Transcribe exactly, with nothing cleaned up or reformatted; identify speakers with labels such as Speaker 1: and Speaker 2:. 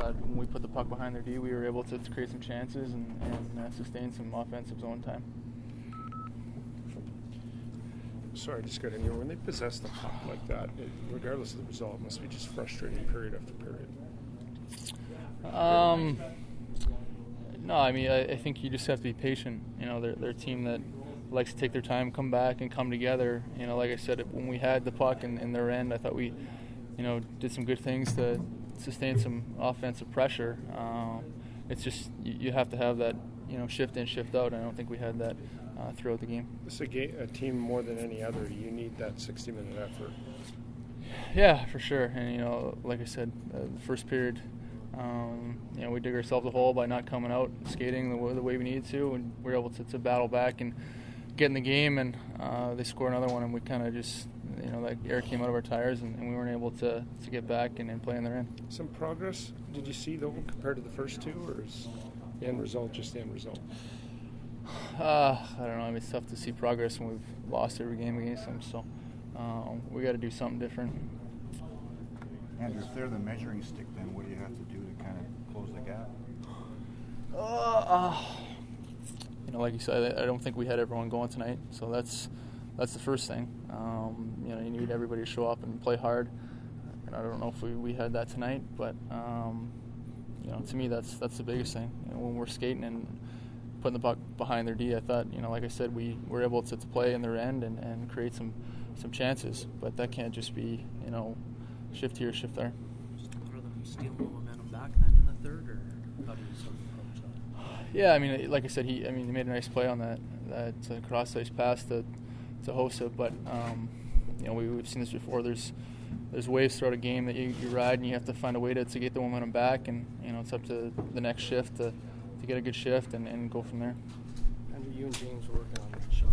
Speaker 1: thought when we put the puck behind their D, we were able to, to create some chances and, and uh, sustain some offensive zone time.
Speaker 2: Sorry, I just got in here. When they possess the puck like that, it, regardless of the result, it must be just frustrating period after period.
Speaker 1: Um, no, I mean, I, I think you just have to be patient. You know, they're, they're a team that likes to take their time, come back, and come together. You know, like I said, when we had the puck in, in their end, I thought we, you know, did some good things to sustain some offensive pressure. Um, it's just you, you have to have that, you know, shift in, shift out. I don't think we had that uh, throughout the game.
Speaker 2: It's a, ga- a team more than any other. You need that sixty-minute effort.
Speaker 1: Yeah, for sure. And you know, like I said, uh, the first period, um, you know, we dig ourselves a hole by not coming out and skating the way, the way we needed to, and we were able to, to battle back and get in the game. And uh, they score another one, and we kind of just, you know, that air came out of our tires, and, and we weren't able to, to get back and, and play in their end.
Speaker 2: Some progress did you see though compared to the first two, or is the end result just the end result?
Speaker 1: Uh, I don't know. I mean, it's tough to see progress when we've lost every game against them. So um, we got to do something different.
Speaker 3: And if they're the measuring stick, then what do you have to do to kind of close the gap?
Speaker 1: Uh, uh, you know, like you said, I don't think we had everyone going tonight. So that's that's the first thing. Um, you know, you need everybody to show up and play hard. And I don't know if we, we had that tonight, but um, you know, to me, that's that's the biggest thing. You know, when we're skating and putting the puck behind their D, I thought, you know, like I said, we were able to, to play in their end and, and create some, some chances. But that can't just be, you know, shift here, shift there.
Speaker 4: Just a lot of them steal the momentum back then in the third, or how do you sort of approach that?
Speaker 1: Yeah, I mean, like I said, he I mean, he made a nice play on that that uh, cross-ice pass to to Hossa. But um, you know, we, we've seen this before. There's there's waves throughout a game that you, you ride, and you have to find a way to, to get the momentum back. And you know, it's up to the next shift to. to get a good shift and, and go from there.
Speaker 2: And you and James were working on